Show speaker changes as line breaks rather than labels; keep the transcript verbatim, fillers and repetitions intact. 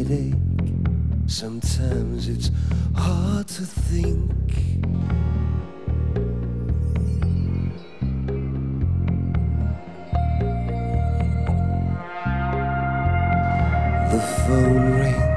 headache. Sometimes it's hard to think. The phone rings.